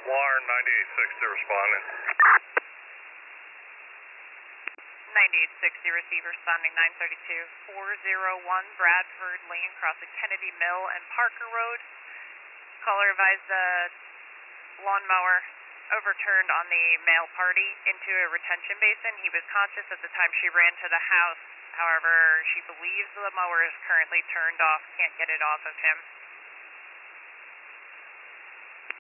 Lamar 9860 responding. 9860 receiver responding 932 401 Bradford Lane crossing Kennedy Mill and Parker Road. Caller advised the lawnmower overturned on the male party into a retention basin. He was conscious at the time she ran to the house. However, she believes the mower is currently turned off, can't get it off of him.